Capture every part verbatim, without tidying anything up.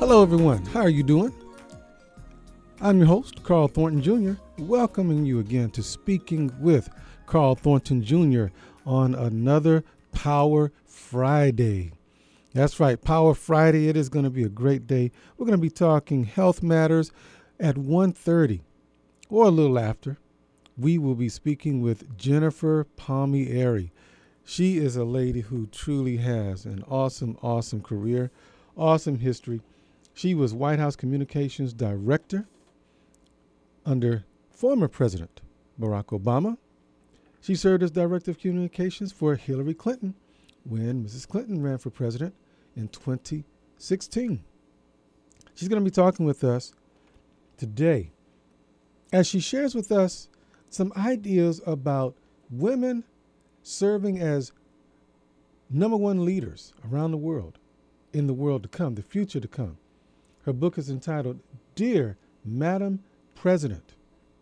Hello, everyone. How are you doing? I'm your host, Carl Thornton Junior, welcoming you again to Speaking with Carl Thornton Junior on another Power Friday. That's right, Power Friday. It is going to be a great day. We're going to be talking health matters at one thirty or a little after. We will be speaking with Jennifer Palmieri. She is a lady who truly has an awesome, awesome career, awesome history. She was White House Communications Director under former President Barack Obama. She served as Director of Communications for Hillary Clinton when Missus Clinton ran for president in twenty sixteen. She's going to be talking with us today as she shares with us some ideas about women serving as number one leaders around the world, in the world to come, the future to come. Her book is entitled, Dear Madam President.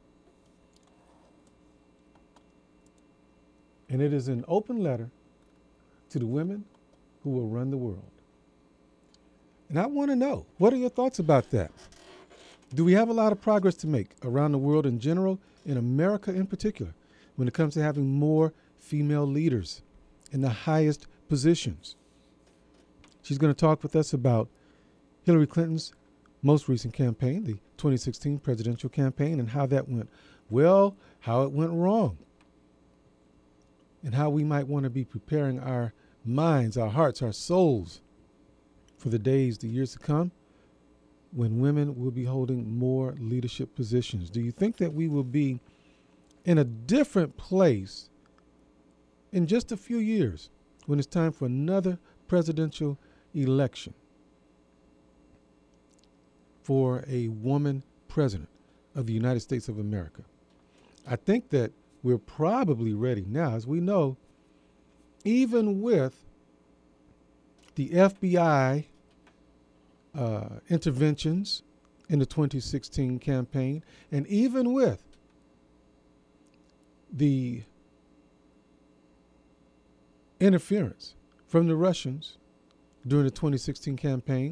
And it is an open letter to the women who will run the world. And I want to know, what are your thoughts about that? Do we have a lot of progress to make around the world in general, in America in particular, when it comes to having more female leaders in the highest positions? She's going to talk with us about Hillary Clinton's most recent campaign, the twenty sixteen presidential campaign, and how that went well, how it went wrong, and how we might want to be preparing our minds, our hearts, our souls for the days, the years to come, when women will be holding more leadership positions. Do you think that we will be in a different place in just a few years when it's time for another presidential election for a woman president of the United States of America? I think that we're probably ready now. As we know, even with the F B I uh, interventions in the twenty sixteen campaign, and even with the interference from the Russians during the twenty sixteen campaign,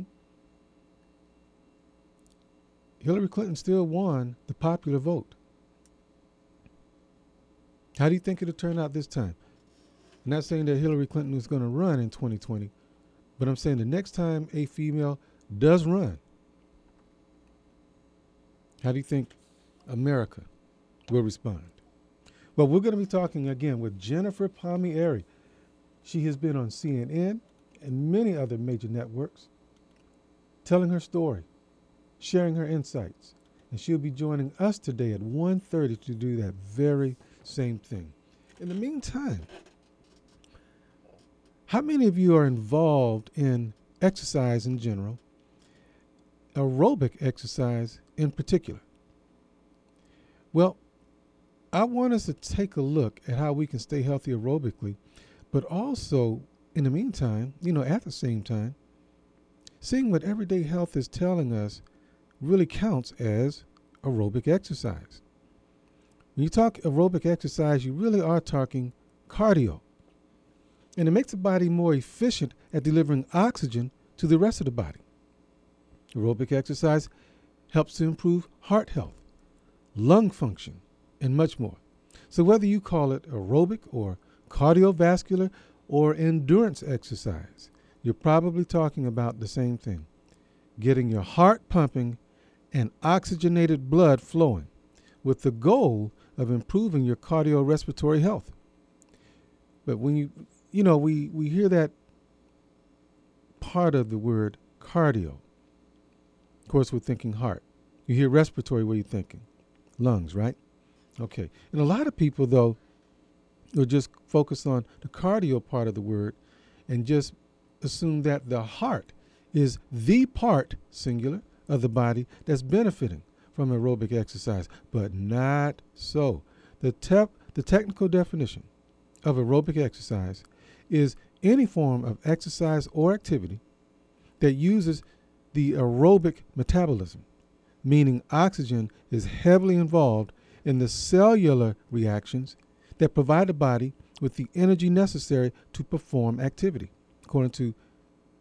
Hillary Clinton still won the popular vote. How do you think it'll turn out this time? I'm not saying that Hillary Clinton is going to run in twenty twenty, but I'm saying the next time a female does run, how do you think America will respond? Well, we're going to be talking again with Jennifer Palmieri. She has been on C N N and many other major networks, telling her story, sharing her insights, and she'll be joining us today at one thirty to do that very same thing. In the meantime, how many of you are involved in exercise in general, aerobic exercise in particular? Well, I want us to take a look at how we can stay healthy aerobically, but also, in the meantime, you know, at the same time, seeing what Everyday Health is telling us really counts as aerobic exercise. When you talk aerobic exercise, you really are talking cardio. And it makes the body more efficient at delivering oxygen to the rest of the body. Aerobic exercise helps to improve heart health, lung function, and much more. So whether you call it aerobic or cardiovascular or endurance exercise, you're probably talking about the same thing: getting your heart pumping and oxygenated blood flowing, with the goal of improving your cardiorespiratory health. But when you, you know, we, we hear that part of the word cardio, of course, we're thinking heart. You hear respiratory, what are you thinking? Lungs, right? Okay. And a lot of people, though, will just focus on the cardio part of the word and just assume that the heart is the part, singular, of the body that's benefiting from aerobic exercise, but not so. The, tep- the technical definition of aerobic exercise is any form of exercise or activity that uses the aerobic metabolism, meaning oxygen is heavily involved in the cellular reactions that provide the body with the energy necessary to perform activity, according to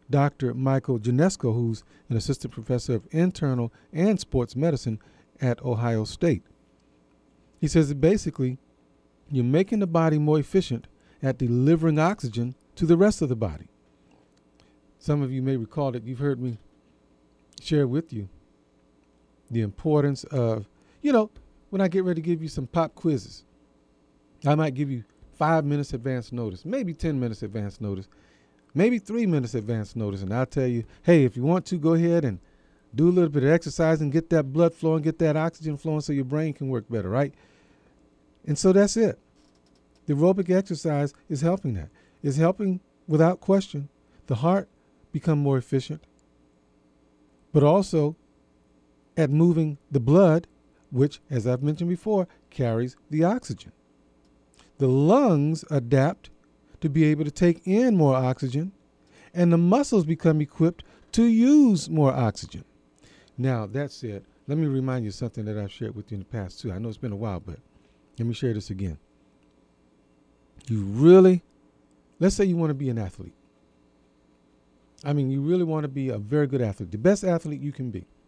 Doctor Michael Janesco, who's an assistant professor of internal and sports medicine at Ohio State. He says that basically you're making the body more efficient at delivering oxygen to the rest of the body. Some of you may recall that you've heard me share with you the importance of, you know, when I get ready to give you some pop quizzes, I might give you five minutes advance notice, maybe ten minutes advance notice, maybe three minutes advance notice. And I'll tell you, hey, if you want to, go ahead and do a little bit of exercise and get that blood flowing, get that oxygen flowing so your brain can work better, right? And so that's it. The aerobic exercise is helping that. It's helping, without question, the heart become more efficient, but also at moving the blood, which, as I've mentioned before, carries the oxygen. The lungs adapt to be able to take in more oxygen, and the muscles become equipped to use more oxygen. Now, that said, let me remind you something that I've shared with you in the past, too. I know it's been a while, but let me share this again. You really, let's say you want to be an athlete. I mean, you really want to be a very good athlete, the best athlete you can be.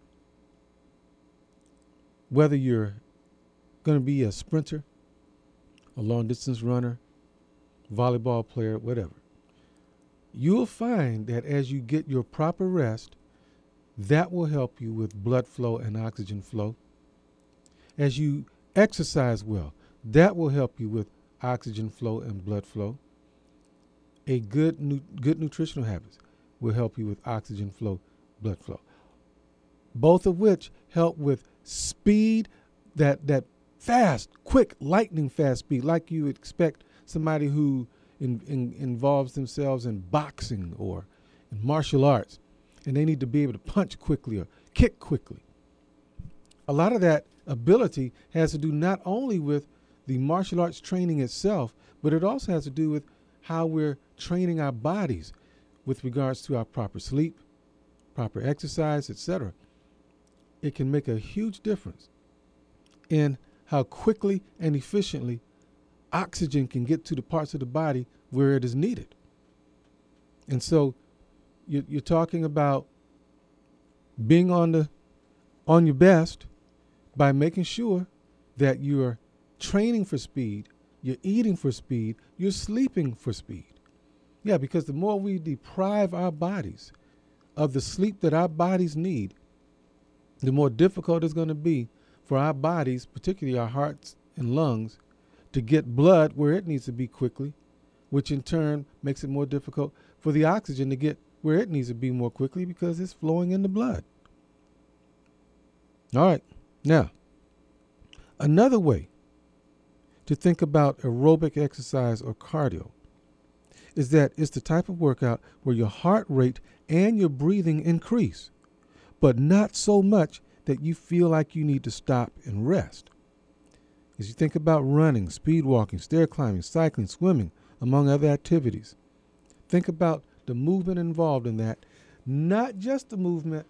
Whether you're going to be a sprinter, a long distance runner, volleyball player, whatever, you'll find that as you get your proper rest, that will help you with blood flow and oxygen flow. As you exercise well, that will help you with oxygen flow and blood flow. A good nu- good nutritional habits will help you with oxygen flow, blood flow. Both of which help with speed, that that fast, quick, lightning fast speed, like you would expect somebody who in, in, involves themselves in boxing or in martial arts, and they need to be able to punch quickly or kick quickly. A lot of that ability has to do not only with the martial arts training itself, but it also has to do with how we're training our bodies with regards to our proper sleep, proper exercise, et cetera. It can make a huge difference in how quickly and efficiently oxygen can get to the parts of the body where it is needed. And so you're, you're talking about being on the on your best by making sure that you're training for speed, you're eating for speed, you're sleeping for speed. Yeah, because the more we deprive our bodies of the sleep that our bodies need, the more difficult it's going to be for our bodies, particularly our hearts and lungs, to get blood where it needs to be quickly, which in turn makes it more difficult for the oxygen to get where it needs to be more quickly because it's flowing in the blood. All right. Now, another way to think about aerobic exercise or cardio is that it's the type of workout where your heart rate and your breathing increase, but not so much that you feel like you need to stop and rest. As you think about running, speed walking, stair climbing, cycling, swimming, among other activities, think about the movement involved in that, not just the movement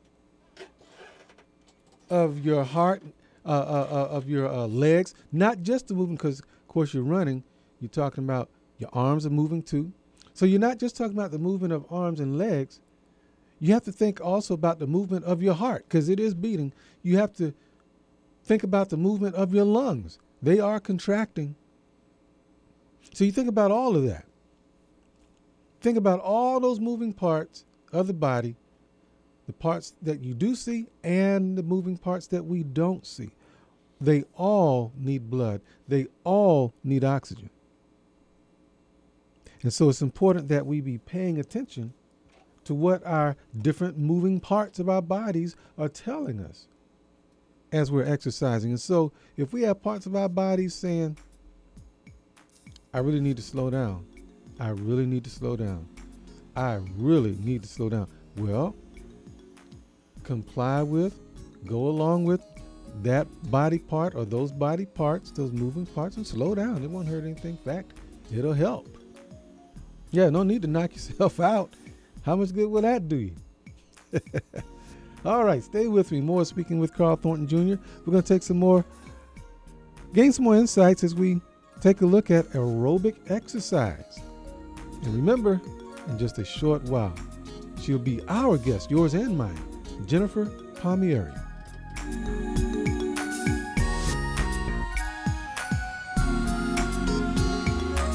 of your heart, uh, uh, uh, of your uh, legs, not just the movement, because, of course, you're running, you're talking about your arms are moving too. So you're not just talking about the movement of arms and legs. You have to think also about the movement of your heart, because it is beating. You have to think about the movement of your lungs. They are contracting. So you think about all of that. Think about all those moving parts of the body, the parts that you do see and the moving parts that we don't see. They all need blood. They all need oxygen. And so it's important that we be paying attention to what our different moving parts of our bodies are telling us as we're exercising. And so if we have parts of our bodies saying, I really need to slow down, I really need to slow down, I really need to slow down, well, comply with, go along with that body part or those body parts, those moving parts, and slow down. It won't hurt anything. In fact, it'll help. Yeah, no need to knock yourself out. How much good will that do you? All right, stay with me. More Speaking with Carl Thornton Junior We're going to take some more, gain some more insights as we take a look at aerobic exercise. And remember, in just a short while. She'll be our guest, yours and mine, Jennifer Palmieri.